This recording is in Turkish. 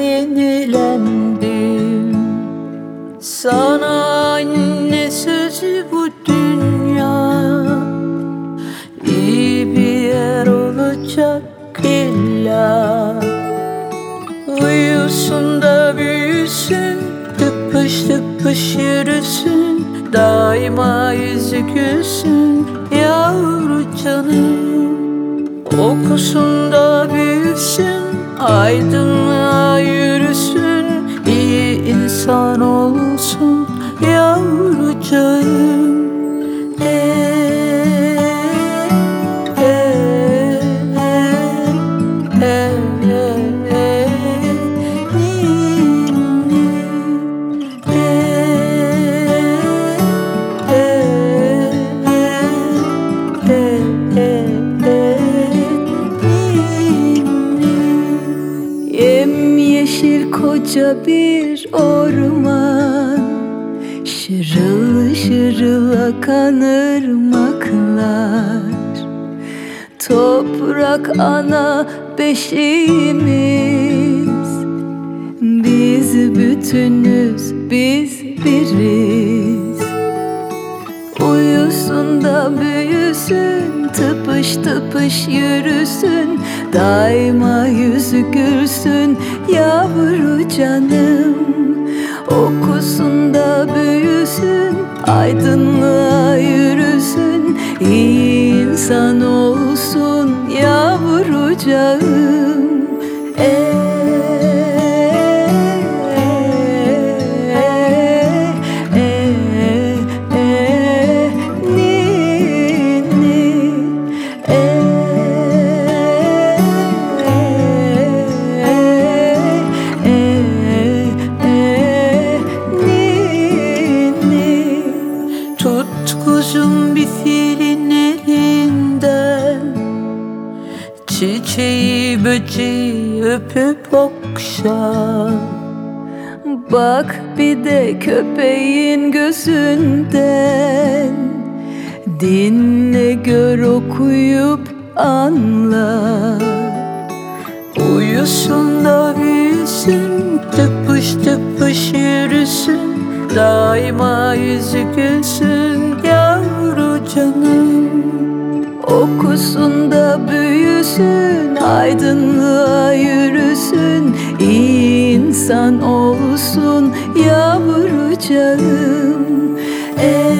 yenilendim. Sana anne sözü bu dünya iyi bir yer olacak illa. Uyusun da büyüsün, tıpış tıpış yürüsün, daima yüzü gülsün yavru canım. Okusun da büyüsün, aydınlığa yürüsün, iyi insan olsun yavrucağım. Yemyeşil koca bir orman, şırıl şırıl akan ırmaklar, toprak ana beşiğimiz. Biz bütünüz, biz biriz. Uyusun da büyüsün, tıpış tıpış yürüsün, daima yüzü gülsün yavru canım. Okusun da büyüsün, aydınlığa yürüsün, iyi insan olsun yavrucağım. Kuzum bir filin elinden, çiçeği böceği öpüp okşa. Bak bir de köpeğin gözünden, dinle gör okuyup anla. Uyusun da büyüsün, tıpış tıpış yürüsün, daima yüzü gülsün yavru canım. Okusun da büyüsün, aydınlığa yürüsün, iyi insan olsun yavrucağım.